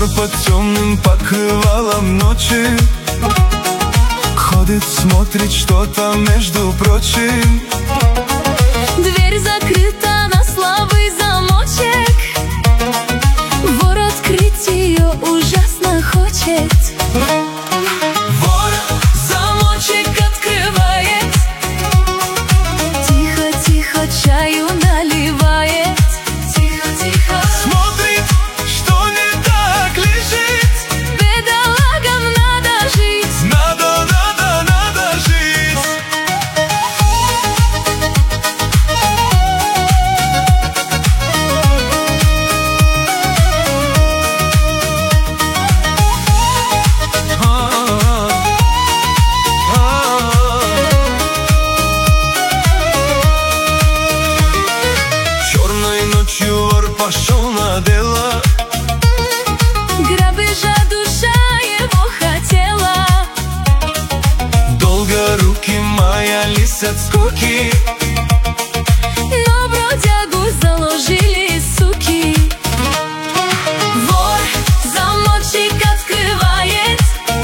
Вор под темным покрывалом ночи ходит, смотрит, что там между прочим. Дверь закрыта на слабый замочек. Вор открыть ее ужасно хочет. Вор замочек открывает, Тихо-тихо чаю наливает. Тихо-тихо смотрит, что не так лежит. бедолагам надо жить. Надо жить. Черной ночью вор пошел на дело. Грабежа душа его хотела. Долго руки маялись от скуки, Но бродягу заложили суки. Вор замочек открывает,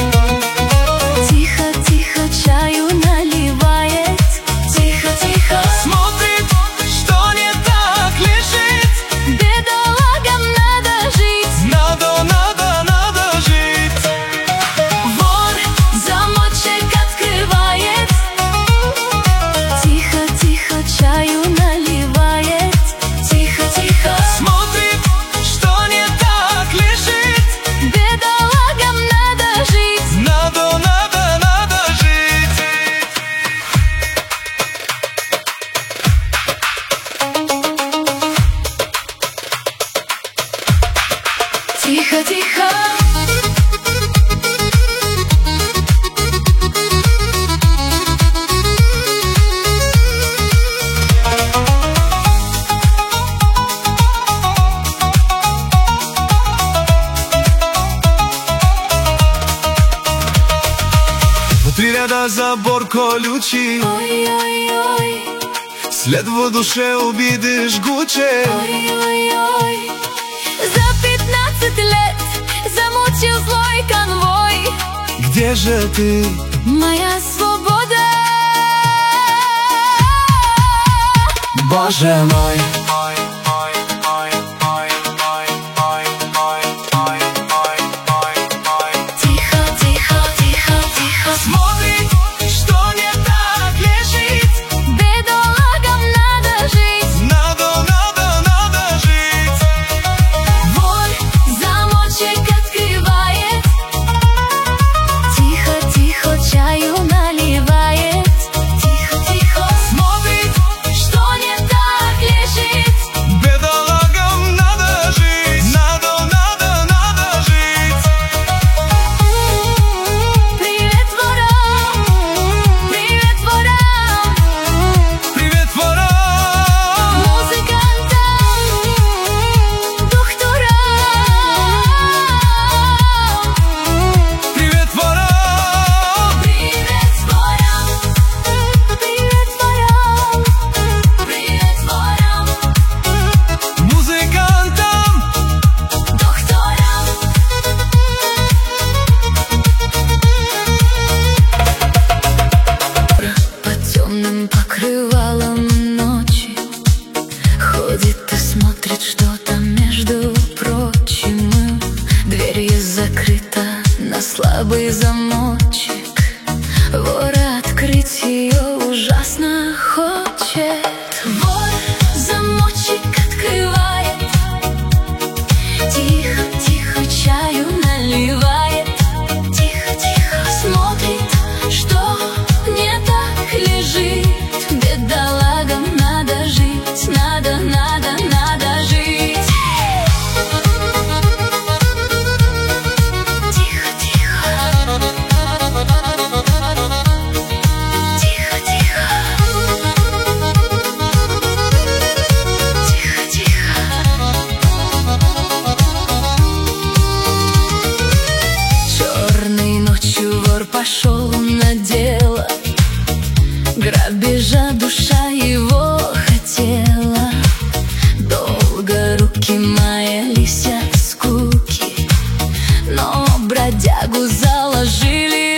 Тихо-тихо чаю наливает. Тихо-тихо смотрит, что не так лежит. бедолагам надо жить. Надо жить. Вор замочек открывает, Тихо-тихо чаю наливает. Тихо-тихо Смотрит, что не так лежит. бедолагам надо жить. Надо жить. Тихо-тихо Внутри ряда забор колючий, Ой-ой-ой, след в душе обиды жгучей. ой-ой-ой. За 15 лет замучил злой конвой. Где же ты? Моя свобода. Боже мой. Тихо, тихо, тихо, тихо Смотрит, что не так лежит. бедолагам надо жить. Надо жить. Вор замочек открывает, Тихо-тихо чаю наливает. Тихо-тихо Смотрит, что не так лежит. бедолагам надо жить. Надо жить. Привет ворам, привет ворам, Привет, ворам. музыкантам, докторам. Привет, ворам. Привет ворам, привет ворам, привет ворам, Музыкантам. докторам. Под темным покрывалом ночи ходит и смотрит, что там между прочим. Дверь есть закрыта на слабый замочек. Вор открыть ее ужасно хочет. Вор замочек открывает, Тихо-тихо чаю наливает. Тихо-тихо смотрит, что не так лежит. Бедолагам надо жить. Надо жить. Тихо-тихо но бродягу заложили